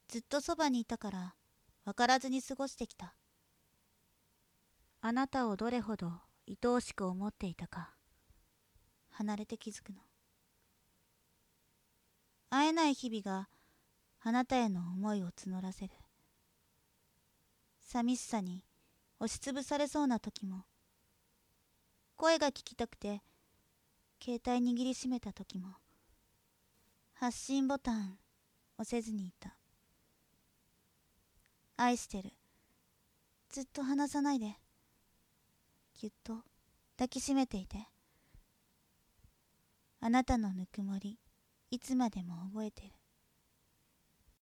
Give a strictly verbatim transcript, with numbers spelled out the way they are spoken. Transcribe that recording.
ずっとそばにいたから分からずに過ごしてきた。あなたをどれほど愛おしく思っていたか離れて気づくの。会えない日々があなたへの思いを募らせる。寂しさに押しつぶされそうな時も、声が聞きたくて携帯握りしめた時も、発信ボタン押せずにいた。愛してる。ずっと離さないで。ぎゅっと抱きしめていて。あなたのぬくもり、いつまでも覚えてる。